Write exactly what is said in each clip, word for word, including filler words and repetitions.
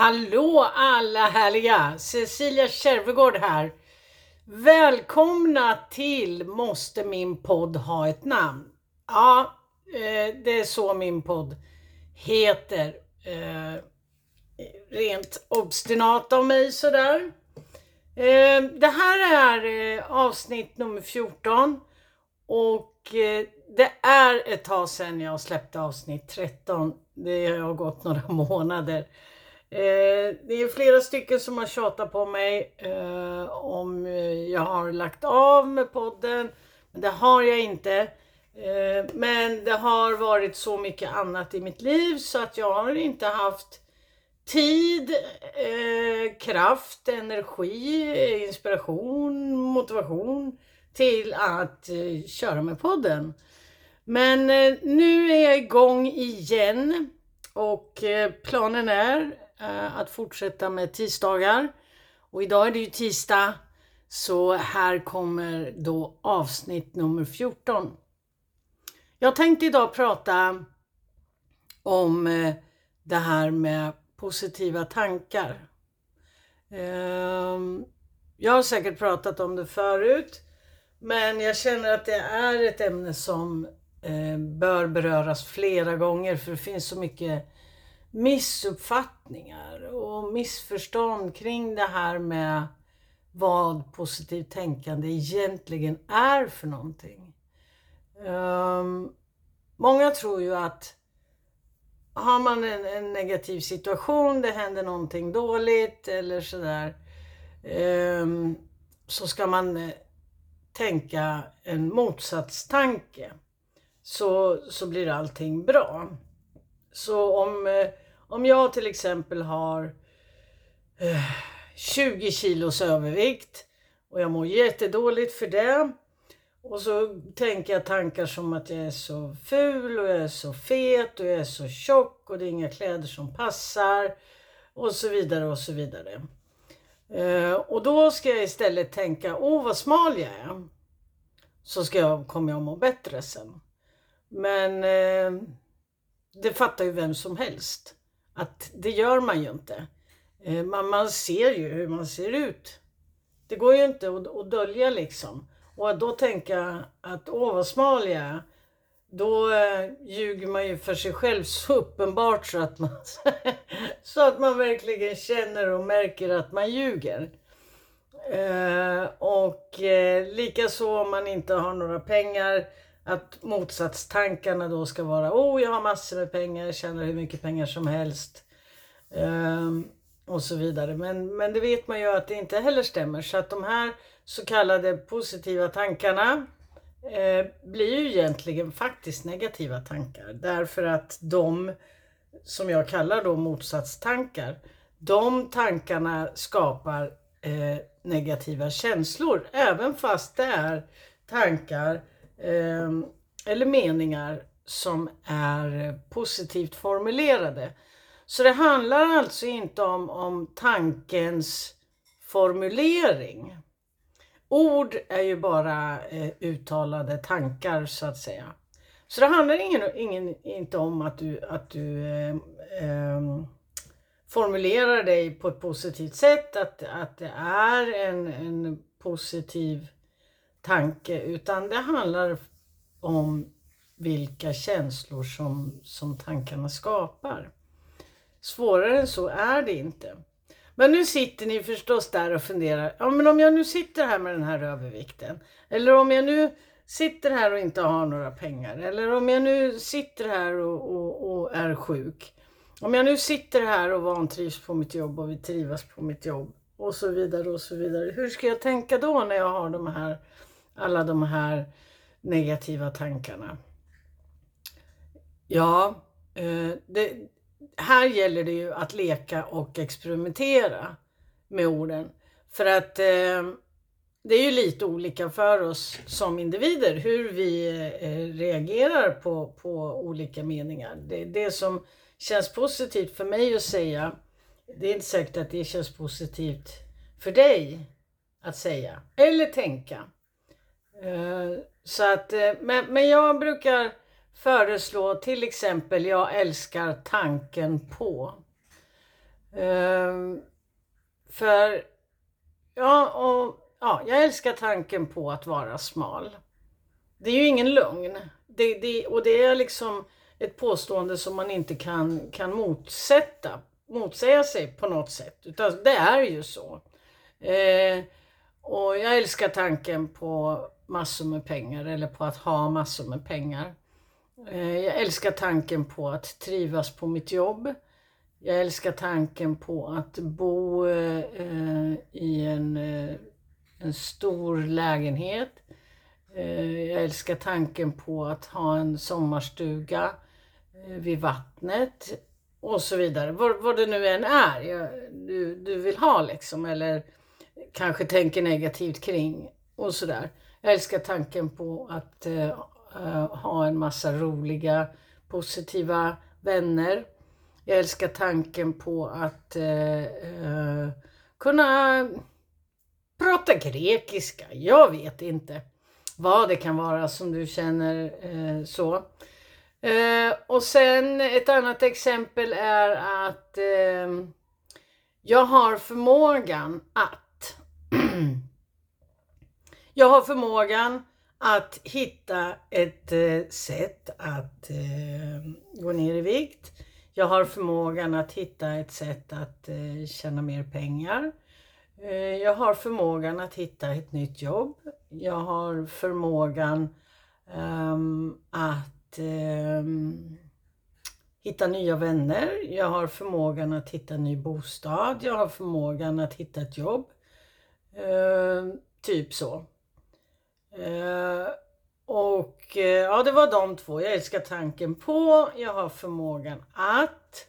Hallå alla härliga! Cecilia Kärvegård här. Välkomna till Måste min podd ha ett namn? Ja, det är så min podd heter. Rent obstinat av mig sådär. Det här är avsnitt nummer fjorton. Och det är ett tag sedan jag släppte avsnitt tretton. Det har gått några månader. Eh, det är flera stycken som har tjatat på mig eh, om jag har lagt av med podden. Men det har jag inte. Eh, men det har varit så mycket annat i mitt liv så att jag har inte haft tid, eh, kraft, energi, inspiration, motivation till att eh, köra med podden. Men eh, nu är jag igång igen och eh, planen är att fortsätta med tisdagar. Och idag är det ju tisdag. Så här kommer då avsnitt nummer fjorton. Jag tänkte idag prata om det här med positiva tankar. Jag har säkert pratat om det förut. Men jag känner att det är ett ämne som bör beröras flera gånger. För det finns så mycket missuppfattningar och missförstånd kring det här med vad positivt tänkande egentligen är för någonting. Um, många tror ju att har man en, en negativ situation, det händer någonting dåligt eller sådär, um, så ska man uh, tänka en motsatstanke, så, så blir allting bra. Så om, om jag till exempel har eh, tjugo kilos övervikt och jag mår jättedåligt för det. Och så tänker jag tankar som att jag är så ful och jag är så fet och jag är så tjock och det är inga kläder som passar och så vidare och så vidare. Eh, och då ska jag istället tänka, åh vad smal jag är. Så ska jag, kommer jag må bättre sen. Men... Eh, Det fattar ju vem som helst. Att det gör man ju inte. Man, man ser ju hur man ser ut. Det går ju inte att, att dölja liksom. Och att då tänka att åh vad smal jag är. Då eh, ljuger man ju för sig själv så uppenbart så att man, så att man verkligen känner och märker att man ljuger. Eh, och eh, likaså om man inte har några pengar. Att motsatstankarna då ska vara, åh jag har massor med pengar, jag tjänar hur mycket pengar som helst. Um, och så vidare. Men, men det vet man ju att det inte heller stämmer. Så att de här så kallade positiva tankarna eh, blir ju egentligen faktiskt negativa tankar. Därför att de, som jag kallar då motsatstankar, de tankarna skapar eh, negativa känslor. Även fast det är tankar eller meningar som är positivt formulerade. Så det handlar alltså inte om, om tankens formulering. Ord är ju bara eh, uttalade tankar så att säga. Så det handlar ingen, ingen, inte om att du, att du eh, eh, formulerar dig på ett positivt sätt. Att, att det är en, en positiv tanke, utan det handlar om vilka känslor som, som tankarna skapar. Svårare än så är det inte. Men nu sitter ni förstås där och funderar, ja men om jag nu sitter här med den här övervikten, eller om jag nu sitter här och inte har några pengar, eller om jag nu sitter här och, och, och är sjuk, om jag nu sitter här och vantrivs på mitt jobb och vill trivas på mitt jobb och så vidare och så vidare. Hur ska jag tänka då när jag har de här alla de här negativa tankarna? Ja, det, här gäller det ju att leka och experimentera med orden. För att det är ju lite olika för oss som individer hur vi reagerar på, på olika meningar. Det, det som känns positivt för mig att säga, det är inte säkert att det känns positivt för dig att säga eller tänka. Så att, men, men jag brukar föreslå till exempel, jag älskar tanken på. Um, för ja, och, ja, jag älskar tanken på att vara smal. Det är ju ingen lögn. Det, det, och det är liksom ett påstående som man inte kan, kan motsätta, motsäga sig på något sätt. Utan det är ju så. Eh, och jag älskar tanken på massor med pengar, eller på att ha massor med pengar. Eh, jag älskar tanken på att trivas på mitt jobb. Jag älskar tanken på att bo eh, i en, eh, en stor lägenhet. Eh, jag älskar tanken på att ha en sommarstuga eh, vid vattnet och så vidare. Vad, vad det nu än är jag, du, du vill ha liksom, eller kanske tänker negativt kring och sådär. Jag älskar tanken på att eh, ha en massa roliga, positiva vänner. Jag älskar tanken på att eh, eh, kunna prata grekiska. Jag vet inte vad det kan vara som du känner eh, så. Eh, och sen ett annat exempel är att eh, jag har förmågan att jag har förmågan att hitta ett eh, sätt att eh, gå ner i vikt. Jag har förmågan att hitta ett sätt att eh, tjäna mer pengar. Eh, jag har förmågan att hitta ett nytt jobb. Jag har förmågan um, att um, hitta nya vänner. Jag har förmågan att hitta en ny bostad. Jag har förmågan att hitta ett jobb. Uh, typ så. Uh, och uh, ja, det var de två. Jag älskar tanken på. Jag har förmågan att.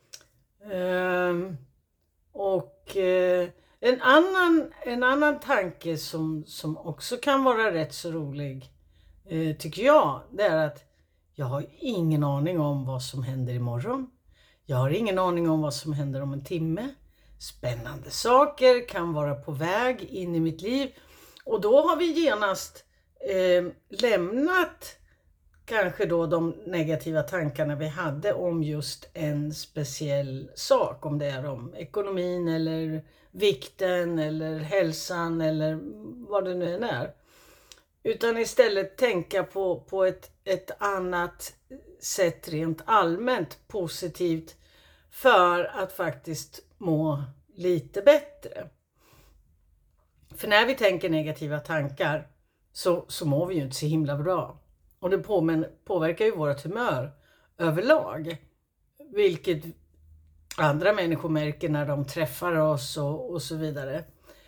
Uh, och uh, en annan, en annan tanke som, som också kan vara rätt så rolig, uh, tycker jag, det är att jag har ingen aning om vad som händer imorgon. Jag har ingen aning om vad som händer om en timme. Spännande saker kan vara på väg in i mitt liv. Och då har vi genast eh, lämnat kanske då de negativa tankarna vi hade om just en speciell sak. Om det är om ekonomin eller vikten eller hälsan eller vad det nu än är. Utan istället tänka på, på ett, ett annat sätt rent allmänt positivt för att faktiskt må lite bättre. För när vi tänker negativa tankar så, så mår vi ju inte så himla bra. Och det på, påverkar ju vårt humör överlag. Vilket andra människor märker när de träffar oss och, och så vidare.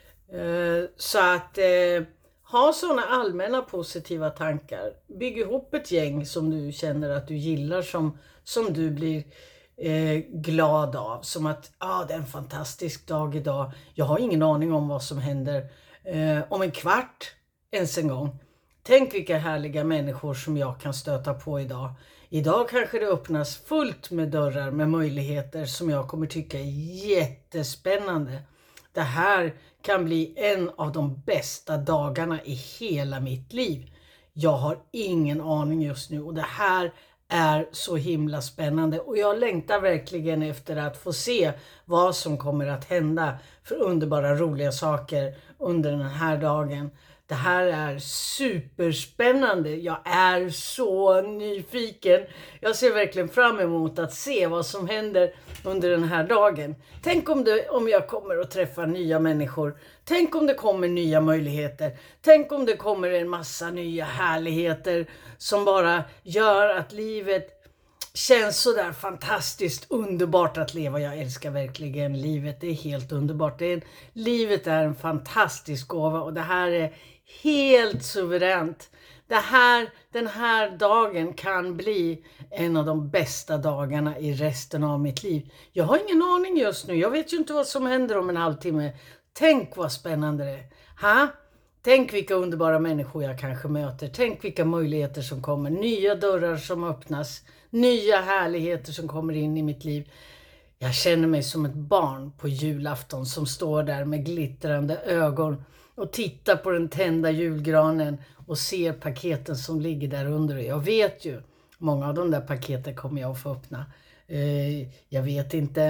Uh, så att uh, ha sådana allmänna positiva tankar. Bygg ihop ett gäng som du känner att du gillar. Som, som du blir uh, glad av. Som att ah, det är en fantastisk dag idag. Jag har ingen aning om vad som händer uh, om en kvart ens en gång. Tänk vilka härliga människor som jag kan stöta på idag. Idag kanske det öppnas fullt med dörrar med möjligheter som jag kommer tycka är jättespännande. Det här kan bli en av de bästa dagarna i hela mitt liv. Jag har ingen aning just nu och det här är så himla spännande. Och jag längtar verkligen efter att få se vad som kommer att hända för underbara roliga saker under den här dagen. Det här är superspännande. Jag är så nyfiken. Jag ser verkligen fram emot att se vad som händer under den här dagen. Tänk om, det, om jag kommer att träffa nya människor. Tänk om det kommer nya möjligheter. Tänk om det kommer en massa nya härligheter som bara gör att livet känns så där fantastiskt underbart att leva. Jag älskar verkligen livet. Det är helt underbart. Det är en, livet är en fantastisk gåva och det här är helt suveränt. Det här, den här dagen kan bli en av de bästa dagarna i resten av mitt liv. Jag har ingen aning just nu. Jag vet ju inte vad som händer om en halvtimme. Tänk vad spännande det är. Ha? Tänk vilka underbara människor jag kanske möter. Tänk vilka möjligheter som kommer. Nya dörrar som öppnas. Nya härligheter som kommer in i mitt liv. Jag känner mig som ett barn på julafton som står där med glittrande ögon och tittar på den tända julgranen och ser paketen som ligger där under. Jag vet ju, många av de där paketen kommer jag att få öppna. Jag vet inte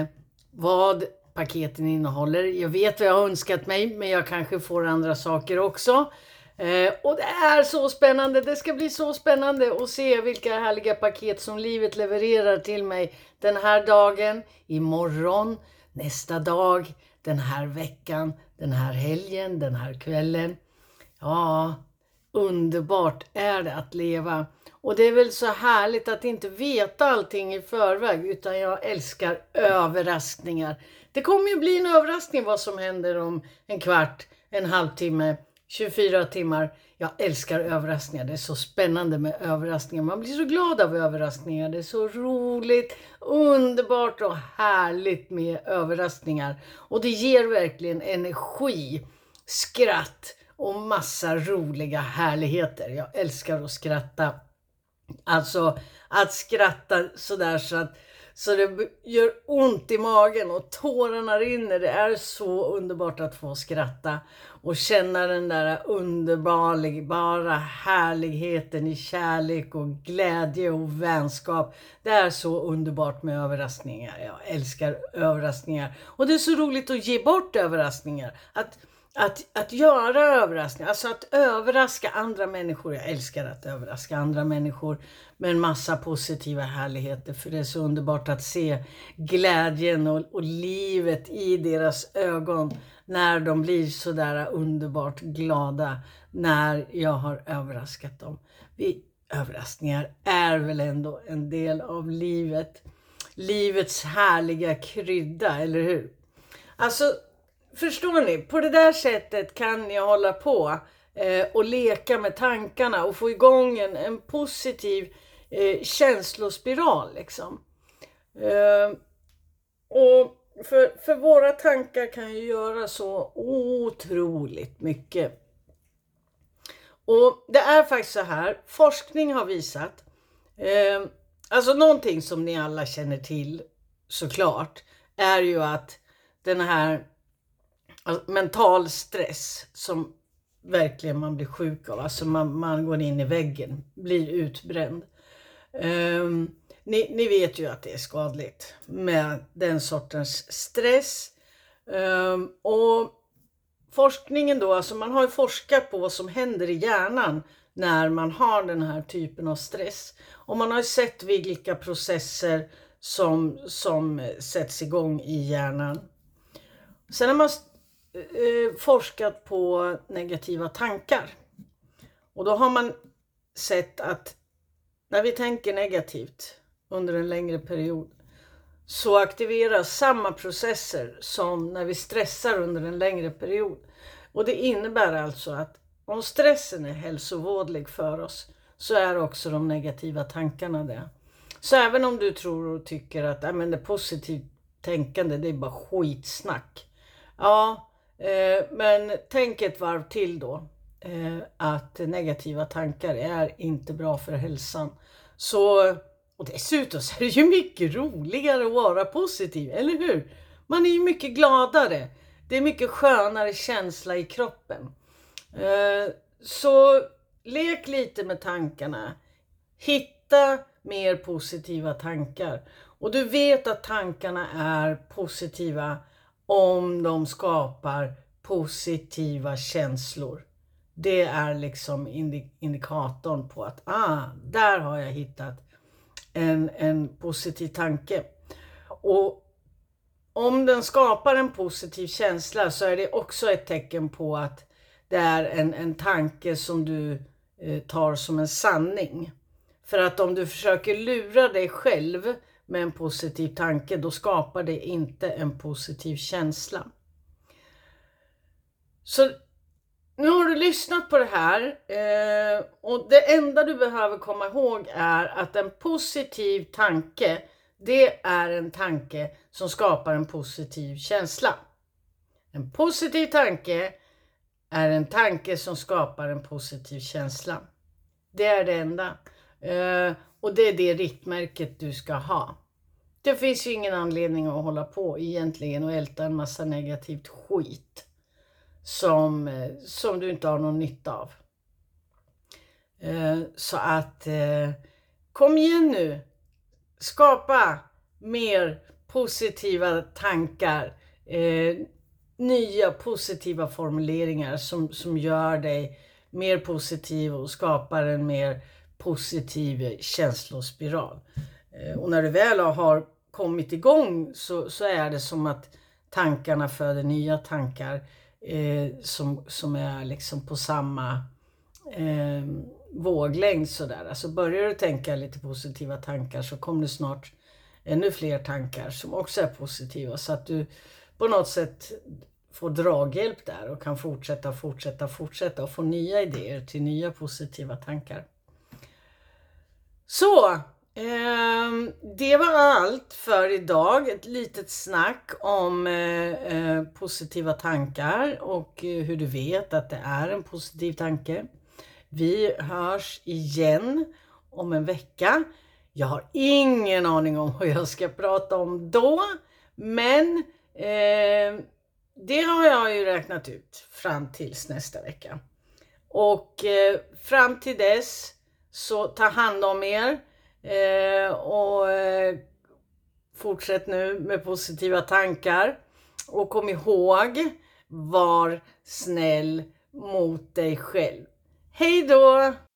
vad paketen innehåller. Jag vet vad jag har önskat mig, men jag kanske får andra saker också. Eh, och det är så spännande, det ska bli så spännande att se vilka härliga paket som livet levererar till mig den här dagen, imorgon, nästa dag, den här veckan, den här helgen, den här kvällen. Ja, underbart är det att leva. Och det är väl så härligt att inte veta allting i förväg, utan jag älskar överraskningar. Det kommer ju bli en överraskning vad som händer om en kvart, en halvtimme, tjugofyra timmar. Jag älskar överraskningar. Det är så spännande med överraskningar. Man blir så glad av överraskningar. Det är så roligt, underbart och härligt med överraskningar. Och det ger verkligen energi, skratt och massa roliga härligheter. Jag älskar att skratta. Alltså att skratta sådär så att så det gör ont i magen och tårarna rinner. Det är så underbart att få skratta och känna den där underbara härligheten i kärlek och glädje och vänskap. Det är så underbart med överraskningar. Jag älskar överraskningar. Och det är så roligt att ge bort överraskningar. Att Att, att göra överraskningar, alltså att överraska andra människor. Jag älskar att överraska andra människor med en massa positiva härligheter. För det är så underbart att se glädjen och, och livet i deras ögon när de blir så där underbart glada när jag har överraskat dem. Vi, överraskningar är väl ändå en del av livet. Livets härliga krydda, eller hur? Alltså, förstår ni? På det där sättet kan jag hålla på eh, och leka med tankarna och få igång en, en positiv eh, känslospiral liksom. Eh, och för, för våra tankar kan ju göra så otroligt mycket. Och det är faktiskt så här, forskning har visat, eh, alltså någonting som ni alla känner till såklart, är ju att den här alltså, mental stress som verkligen man blir sjuk av. Alltså man, man går in i väggen, blir utbränd. Um, ni, ni vet ju att det är skadligt med den sortens stress. Um, och forskningen då, alltså man har ju forskat på vad som händer i hjärnan när man har den här typen av stress. Och man har ju sett vilka processer som, som sätts igång i hjärnan. Sen har man eh, forskat på negativa tankar. Och då har man sett att när vi tänker negativt under en längre period så aktiveras samma processer som när vi stressar under en längre period. Och det innebär alltså att om stressen är hälsovådlig för oss så är också de negativa tankarna det. Så även om du tror och tycker att äh, men det positivt tänkande det är bara skitsnack. Ja, eh, men tänk ett varv till då. Eh, att negativa tankar är inte bra för hälsan. Så, och dessutom så är det ju mycket roligare att vara positiv, eller hur? Man är ju mycket gladare. Det är mycket skönare känsla i kroppen. Eh, så lek lite med tankarna. Hitta mer positiva tankar. Och du vet att tankarna är positiva om de skapar positiva känslor. Det är liksom indikatorn på att ah, där har jag hittat en, en positiv tanke. Och om den skapar en positiv känsla så är det också ett tecken på att det är en, en tanke som du eh, tar som en sanning. För att om du försöker lura dig själv med en positiv tanke, då skapar det inte en positiv känsla. Så nu har du lyssnat på det här eh, och det enda du behöver komma ihåg är att en positiv tanke, det är en tanke som skapar en positiv känsla. En positiv tanke är en tanke som skapar en positiv känsla. Det är det enda. Eh, och det är det riktmärket du ska ha. Det finns ju ingen anledning att hålla på egentligen och älta en massa negativt skit. Som, som du inte har någon nytta av. Eh, så att eh, kom igen nu. Skapa mer positiva tankar. Eh, nya positiva formuleringar som, som gör dig mer positiv och skapar en mer positiv känslospiral. Eh, och när du väl har kommit igång så, så är det som att tankarna föder nya tankar eh, som, som är liksom på samma eh, våglängd sådär. Alltså börjar du tänka lite positiva tankar så kommer det snart ännu fler tankar som också är positiva, så att du på något sätt får draghjälp där och kan fortsätta, fortsätta, fortsätta och få nya idéer till nya positiva tankar. Så, eh, det var allt för idag. Ett litet snack om eh, eh, positiva tankar och eh, hur du vet att det är en positiv tanke. Vi hörs igen om en vecka. Jag har ingen aning om vad jag ska prata om då, men eh, det har jag ju räknat ut fram tills nästa vecka. Och eh, fram till dess så ta hand om er eh, och eh, fortsätt nu med positiva tankar. Och kom ihåg, var snäll mot dig själv. Hej då!